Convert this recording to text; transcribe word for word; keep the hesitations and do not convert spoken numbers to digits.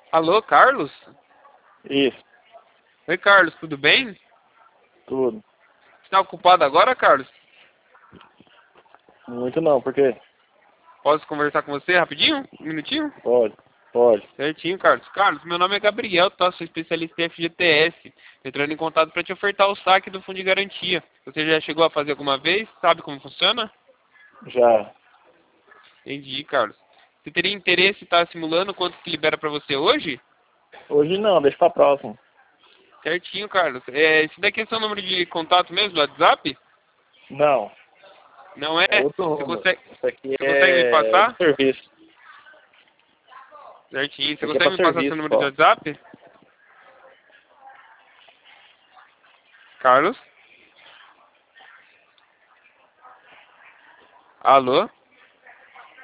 Alô, Carlos? Isso, Oi, Carlos, tudo bem? tudo. Está ocupado agora, Carlos? Muito não, por quê? Posso conversar com você rapidinho? Um minutinho? Pode, pode. Certinho, Carlos. Carlos, meu nome é Gabriel, tá? Sou especialista em F G T S. Entrando em contato para te ofertar o saque do fundo de garantia. Você já chegou a fazer alguma vez? Sabe como funciona? Já. Entendi, Carlos. Você teria interesse em estar simulando quanto que libera para você hoje? Hoje não, deixa pra próxima. Certinho, Carlos. É, esse daqui é seu número de contato mesmo, do WhatsApp? Não, Não é? é outro Você número. consegue, Isso aqui você consegue me é de passar? serviço. Certinho. Isso Você aqui é consegue pra me passar seu serviço número de só. WhatsApp? Carlos? Alô?